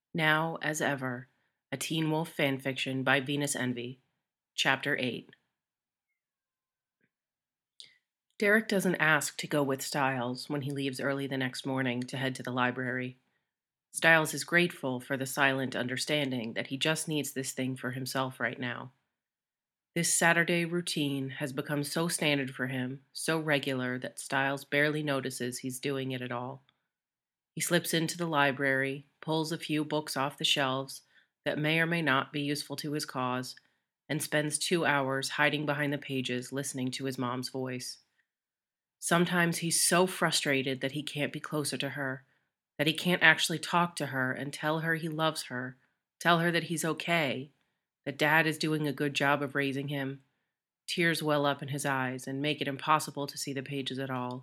Now, as ever, a Teen Wolf fanfiction by Venus Envy, Chapter 8. Derek doesn't ask to go with Styles when he leaves early the next morning to head to the library. Styles is grateful for the silent understanding that he just needs this thing for himself right now. This Saturday routine has become so standard for him, so regular that Styles barely notices he's doing it at all. He slips into the library, pulls a few books off the shelves that may or may not be useful to his cause, and spends 2 hours hiding behind the pages listening to his mom's voice. Sometimes he's so frustrated that he can't be closer to her, that he can't actually talk to her and tell her he loves her, tell her that he's okay, that dad is doing a good job of raising him. Tears well up in his eyes and make it impossible to see the pages at all.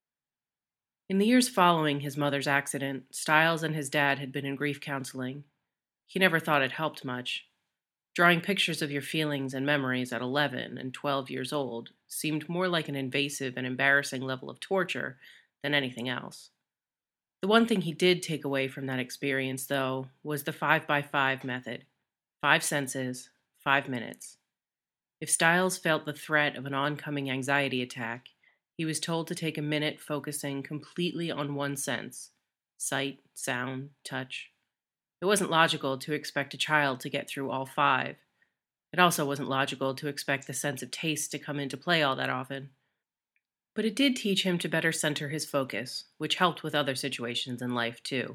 In the years following his mother's accident, Styles and his dad had been in grief counseling. He never thought it helped much. Drawing pictures of your feelings and memories at 11 and 12 years old seemed more like an invasive and embarrassing level of torture than anything else. The one thing he did take away from that experience, though, was the 5 by 5 method: 5 senses, 5 minutes. If Styles felt the threat of an oncoming anxiety attack, he was told to take a minute focusing completely on one sense: sight, sound, touch. It wasn't logical to expect a child to get through all five. It also wasn't logical to expect the sense of taste to come into play all that often. But it did teach him to better center his focus, which helped with other situations in life, too.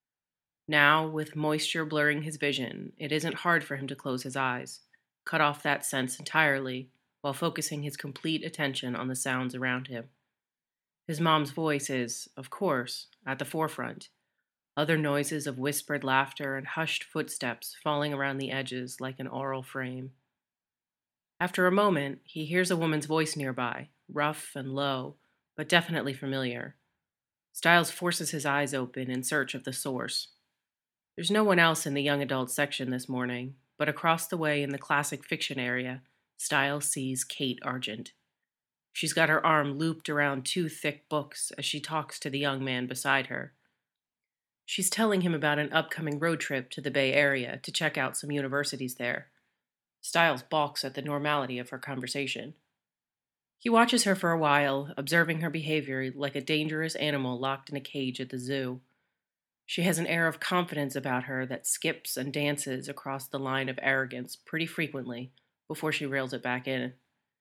Now, with moisture blurring his vision, it isn't hard for him to close his eyes, cut off that sense entirely, while focusing his complete attention on the sounds around him. His mom's voice is, of course, at the forefront. Other noises of whispered laughter and hushed footsteps falling around the edges like an aural frame. After a moment, he hears a woman's voice nearby, rough and low, but definitely familiar. Styles forces his eyes open in search of the source. There's no one else in the young adult section this morning, but across the way in the classic fiction area, Styles sees Kate Argent. She's got her arm looped around two thick books as she talks to the young man beside her. She's telling him about an upcoming road trip to the Bay Area to check out some universities there. Styles balks at the normality of her conversation. He watches her for a while, observing her behavior like a dangerous animal locked in a cage at the zoo. She has an air of confidence about her that skips and dances across the line of arrogance pretty frequently before she reels it back in.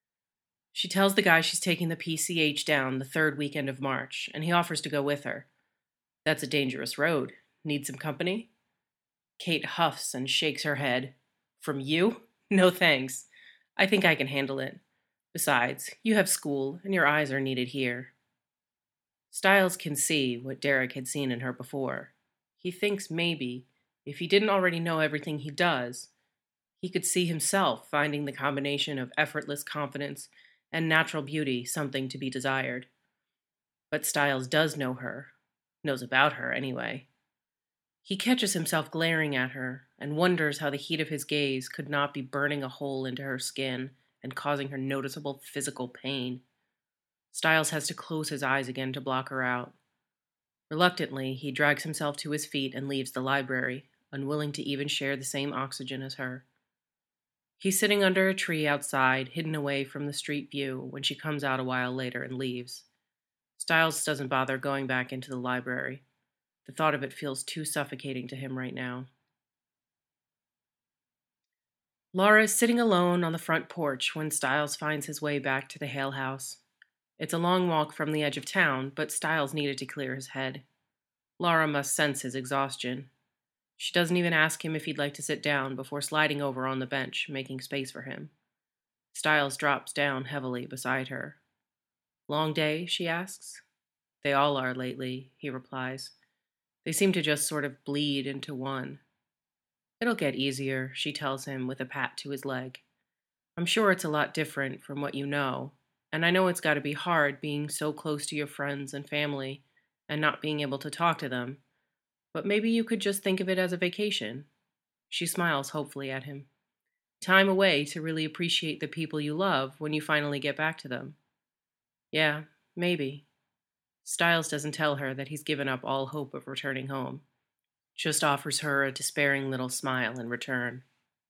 She tells the guy she's taking the PCH down the third weekend of March, and he offers to go with her. That's a dangerous road. Need some company? Kate huffs and shakes her head. From you? No thanks. I think I can handle it. Besides, you have school, and your eyes are needed here. Styles can see what Derek had seen in her before. He thinks maybe, if he didn't already know everything he does, he could see himself finding the combination of effortless confidence and natural beauty something to be desired. But Styles does know her, knows about her anyway. He catches himself glaring at her and wonders how the heat of his gaze could not be burning a hole into her skin and causing her noticeable physical pain. Styles has to close his eyes again to block her out. Reluctantly, he drags himself to his feet and leaves the library, unwilling to even share the same oxygen as her. He's sitting under a tree outside, hidden away from the street view, when she comes out a while later and leaves. Styles doesn't bother going back into the library. The thought of it feels too suffocating to him right now. Laura is sitting alone on the front porch when Styles finds his way back to the Hale house. It's a long walk from the edge of town, but Styles needed to clear his head. Laura must sense his exhaustion. She doesn't even ask him if he'd like to sit down before sliding over on the bench, making space for him. Styles drops down heavily beside her. Long day, she asks. They all are lately, he replies. They seem to just sort of bleed into one. It'll get easier, she tells him with a pat to his leg. I'm sure it's a lot different from what you know, and I know it's got to be hard being so close to your friends and family and not being able to talk to them, but maybe you could just think of it as a vacation. She smiles hopefully at him. Time away to really appreciate the people you love when you finally get back to them. Yeah, maybe. Styles doesn't tell her that he's given up all hope of returning home. just offers her a despairing little smile in return.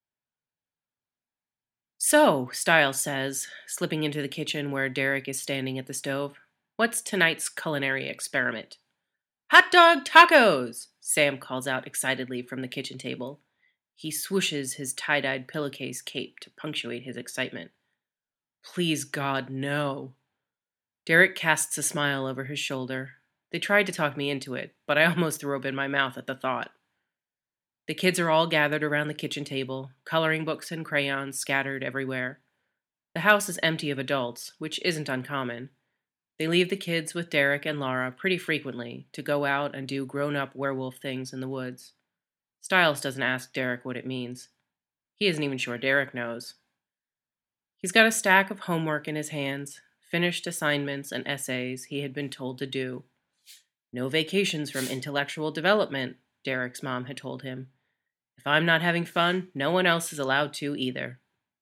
So, Styles says, slipping into the kitchen where Derek is standing at the stove, what's tonight's culinary experiment? Hot dog tacos! Sam calls out excitedly from the kitchen table. He swooshes his tie-dyed pillowcase cape to punctuate his excitement. Please, God, no. Derek casts a smile over his shoulder. They tried to talk me into it, but I almost threw up in my mouth at the thought. The kids are all gathered around the kitchen table, coloring books and crayons scattered everywhere. The house is empty of adults, which isn't uncommon. They leave the kids with Derek and Laura pretty frequently to go out and do grown-up werewolf things in the woods. Styles doesn't ask Derek what it means. He isn't even sure Derek knows. He's got a stack of homework in his hands, finished assignments and essays he had been told to do. No vacations from intellectual development, Derek's mom had told him. If I'm not having fun, no one else is allowed to either.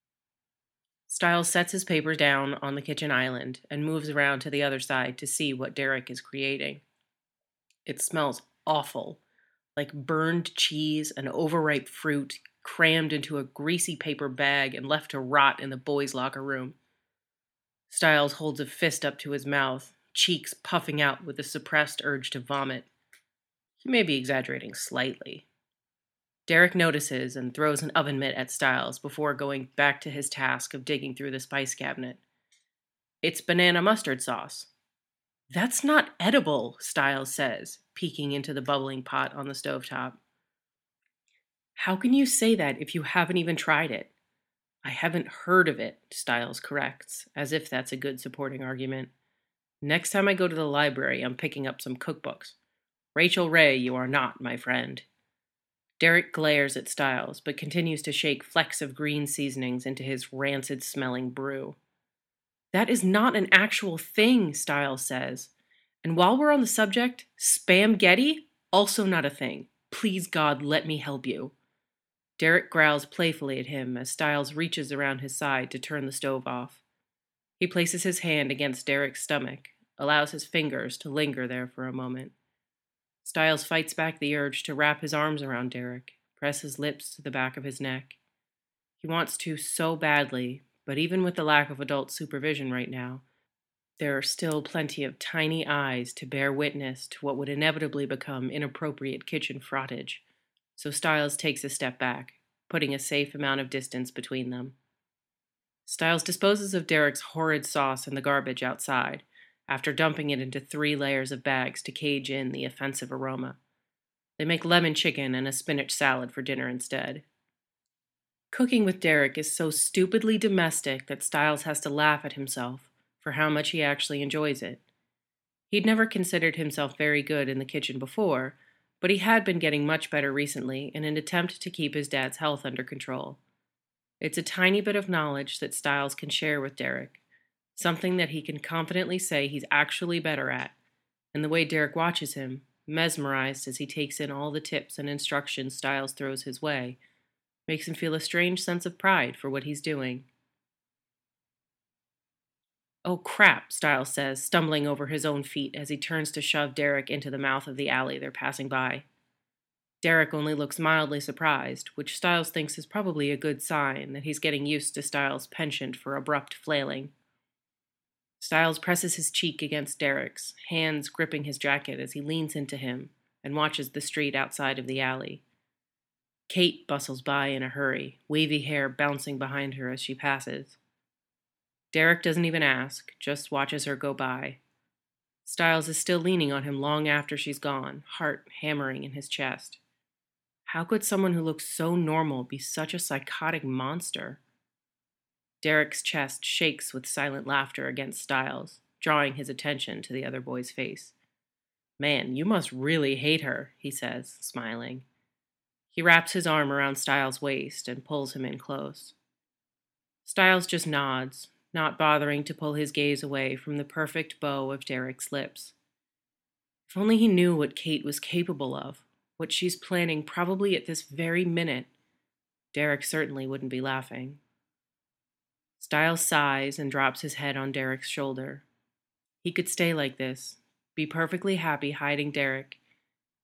Styles sets his papers down on the kitchen island and moves around to the other side to see what Derek is creating. It smells awful, like burned cheese and overripe fruit crammed into a greasy paper bag and left to rot in the boys' locker room. Styles holds a fist up to his mouth, cheeks puffing out with a suppressed urge to vomit. He may be exaggerating slightly. Derek notices and throws an oven mitt at Styles before going back to his task of digging through the spice cabinet. It's banana mustard sauce. That's not edible, Styles says, peeking into the bubbling pot on the stovetop. How can you say that if you haven't even tried it? I haven't heard of it, Styles corrects, as if that's a good supporting argument. Next time I go to the library, I'm picking up some cookbooks. Rachel Ray, you are not, my friend. Derek glares at Styles, but continues to shake flecks of green seasonings into his rancid-smelling brew. That is not an actual thing, Styles says. And while we're on the subject, Spamgetti? Also not a thing. Please, God, let me help you. Derek growls playfully at him as Styles reaches around his side to turn the stove off. He places his hand against Derek's stomach, allows his fingers to linger there for a moment. Styles fights back the urge to wrap his arms around Derek, press his lips to the back of his neck. He wants to so badly, but even with the lack of adult supervision right now, there are still plenty of tiny eyes to bear witness to what would inevitably become inappropriate kitchen frottage, so Styles takes a step back, putting a safe amount of distance between them. Styles disposes of Derek's horrid sauce in the garbage outside, after dumping it into 3 layers of bags to cage in the offensive aroma. They make lemon chicken and a spinach salad for dinner instead. Cooking with Derek is so stupidly domestic that Styles has to laugh at himself for how much he actually enjoys it. He'd never considered himself very good in the kitchen before, but he had been getting much better recently in an attempt to keep his dad's health under control. It's a tiny bit of knowledge that Styles can share with Derek, something that he can confidently say he's actually better at, and the way Derek watches him, mesmerized as he takes in all the tips and instructions Styles throws his way, makes him feel a strange sense of pride for what he's doing. Oh crap, Styles says, stumbling over his own feet as he turns to shove Derek into the mouth of the alley they're passing by. Derek only looks mildly surprised, which Styles thinks is probably a good sign that he's getting used to Styles' penchant for abrupt flailing. Styles presses his cheek against Derek's, hands gripping his jacket as he leans into him and watches the street outside of the alley. Kate bustles by in a hurry, wavy hair bouncing behind her as she passes. Derek doesn't even ask, just watches her go by. Styles is still leaning on him long after she's gone, heart hammering in his chest. How could someone who looks so normal be such a psychotic monster? Derek's chest shakes with silent laughter against Styles, drawing his attention to the other boy's face. Man, you must really hate her, he says, smiling. He wraps his arm around Styles' waist and pulls him in close. Styles just nods, not bothering to pull his gaze away from the perfect bow of Derek's lips. If only he knew what Kate was capable of, what she's planning probably at this very minute, Derek certainly wouldn't be laughing. Styles sighs and drops his head on Derek's shoulder. He could stay like this, be perfectly happy hiding Derek,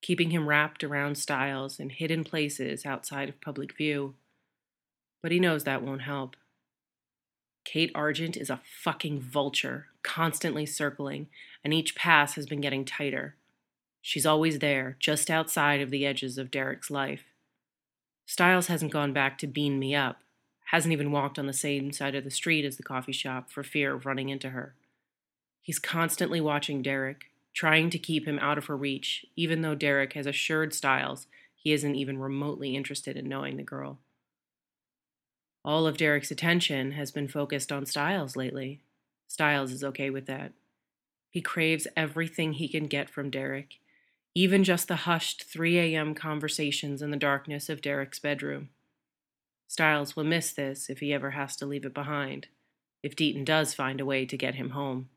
keeping him wrapped around Styles in hidden places outside of public view. But he knows that won't help. Kate Argent is a fucking vulture, constantly circling, and each pass has been getting tighter. She's always there, just outside of the edges of Derek's life. Styles hasn't gone back to beam me up, hasn't even walked on the same side of the street as the coffee shop for fear of running into her. He's constantly watching Derek, trying to keep him out of her reach, even though Derek has assured Styles he isn't even remotely interested in knowing the girl. All of Derek's attention has been focused on Styles lately. Styles is okay with that. He craves everything he can get from Derek, even just the hushed 3 a.m. conversations in the darkness of Derek's bedroom. Styles will miss this if he ever has to leave it behind, if Deaton does find a way to get him home.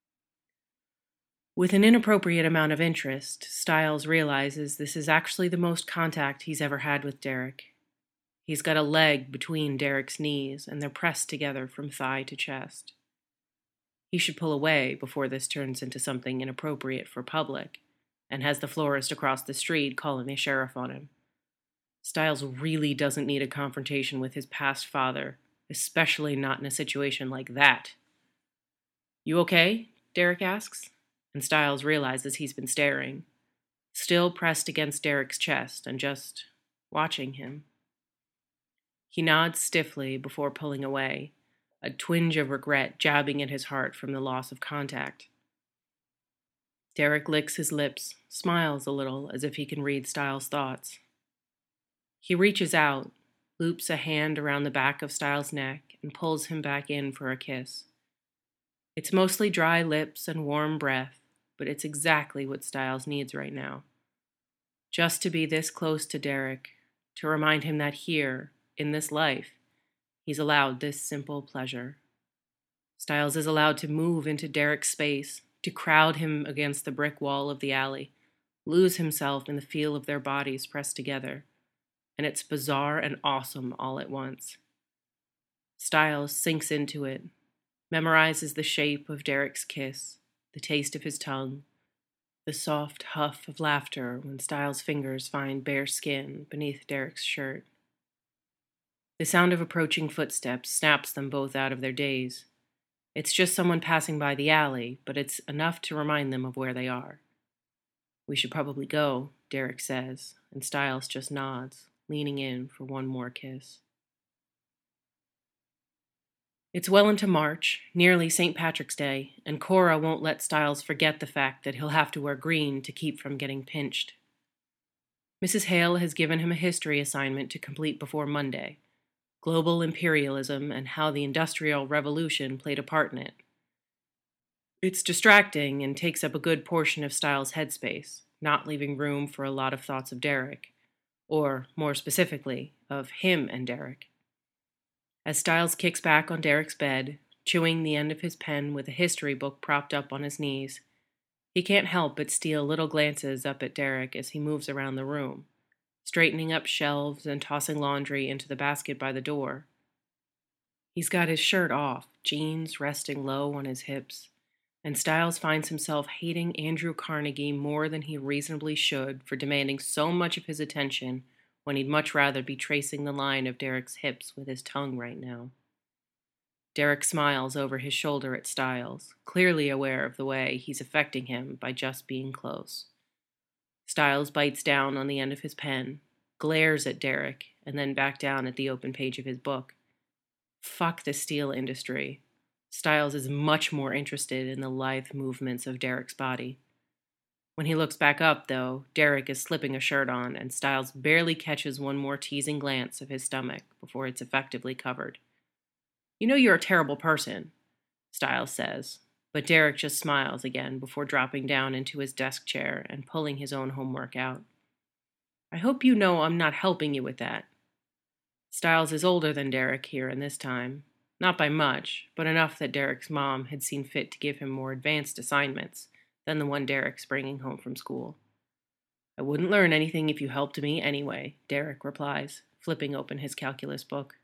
With an inappropriate amount of interest, Styles realizes this is actually the most contact he's ever had with Derek. He's got a leg between Derek's knees, and they're pressed together from thigh to chest. He should pull away before this turns into something inappropriate for public, and has the florist across the street calling the sheriff on him. Styles really doesn't need a confrontation with his past father, especially not in a situation like that. "You okay?" Derek asks, and Styles realizes he's been staring, still pressed against Derek's chest and just watching him. He nods stiffly before pulling away, a twinge of regret jabbing at his heart from the loss of contact. Derek licks his lips, smiles a little as if he can read Styles' thoughts. He reaches out, loops a hand around the back of Styles' neck, and pulls him back in for a kiss. It's mostly dry lips and warm breath, but it's exactly what Styles needs right now. Just to be this close to Derek, to remind him that here, in this life, he's allowed this simple pleasure. Styles is allowed to move into Derek's space, to crowd him against the brick wall of the alley, lose himself in the feel of their bodies pressed together. And it's bizarre and awesome all at once. Styles sinks into it, memorizes the shape of Derek's kiss, the taste of his tongue, the soft huff of laughter when Styles' fingers find bare skin beneath Derek's shirt. The sound of approaching footsteps snaps them both out of their daze. It's just someone passing by the alley, but it's enough to remind them of where they are. "We should probably go," Derek says, and Styles just nods, leaning in for one more kiss. It's well into March, nearly St. Patrick's Day, and Cora won't let Styles forget the fact that he'll have to wear green to keep from getting pinched. Mrs. Hale has given him a history assignment to complete before Monday: global imperialism and how the Industrial Revolution played a part in it. It's distracting and takes up a good portion of Styles' headspace, not leaving room for a lot of thoughts of Derek, or, more specifically, of him and Derek. As Styles kicks back on Derek's bed, chewing the end of his pen with a history book propped up on his knees, he can't help but steal little glances up at Derek as he moves around the room, straightening up shelves and tossing laundry into the basket by the door. He's got his shirt off, jeans resting low on his hips, and Styles finds himself hating Andrew Carnegie more than he reasonably should for demanding so much of his attention when he'd much rather be tracing the line of Derek's hips with his tongue right now. Derek smiles over his shoulder at Styles, clearly aware of the way he's affecting him by just being close. Styles bites down on the end of his pen, glares at Derek, and then back down at the open page of his book. Fuck the steel industry. Styles is much more interested in the lithe movements of Derek's body. When he looks back up, though, Derek is slipping a shirt on, and Styles barely catches one more teasing glance of his stomach before it's effectively covered. "You know you're a terrible person," Styles says, but Derek just smiles again before dropping down into his desk chair and pulling his own homework out. "I hope you know I'm not helping you with that." Styles is older than Derek here in this time. Not by much, but enough that Derek's mom had seen fit to give him more advanced assignments than the one Derek's bringing home from school. "I wouldn't learn anything if you helped me anyway," Derek replies, flipping open his calculus book.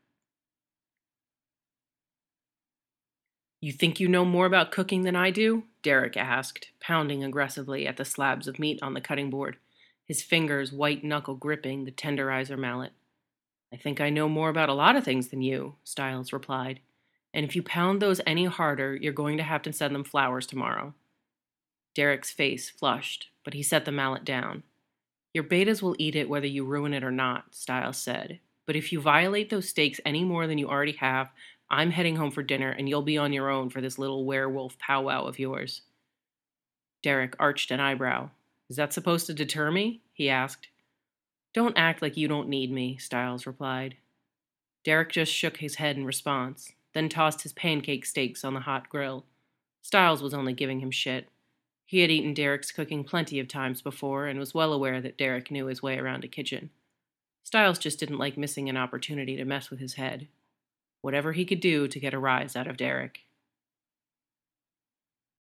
"You think you know more about cooking than I do?" Derek asked, pounding aggressively at the slabs of meat on the cutting board, his fingers white-knuckle gripping the tenderizer mallet. "I think I know more about a lot of things than you," Stiles replied. "And if you pound those any harder, you're going to have to send them flowers tomorrow." Derek's face flushed, but he set the mallet down. "Your betas will eat it whether you ruin it or not," Stiles said. "But if you violate those stakes any more than you already have, I'm heading home for dinner and you'll be on your own for this little werewolf powwow of yours." Derek arched an eyebrow. "Is that supposed to deter me?" he asked. "Don't act like you don't need me," Stiles replied. Derek just shook his head in response, then tossed his pancake steaks on the hot grill. Stiles was only giving him shit. He had eaten Derek's cooking plenty of times before and was well aware that Derek knew his way around a kitchen. Stiles just didn't like missing an opportunity to mess with his head. Whatever he could do to get a rise out of Derek.